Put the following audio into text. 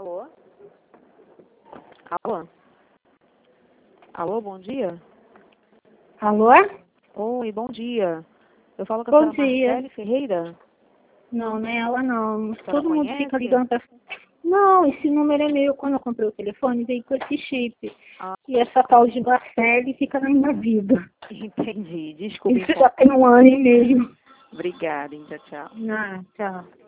Alô? Alô? Alô, bom dia? Alô? Oi, bom dia. Eu falo com a Bom senhora dia. Marcele Ferreira? Não, não é ela não. senhora Todo mundo conhece? fica ligando pra... Não, esse número é meu. Quando eu comprei o telefone, veio com esse chip. Ah, E essa tal de Marcele fica na minha vida. entendi. Desculpe. Isso já tem 1 ano e meio. Obrigada, hein? Tchau, tchau. Ah, tchau.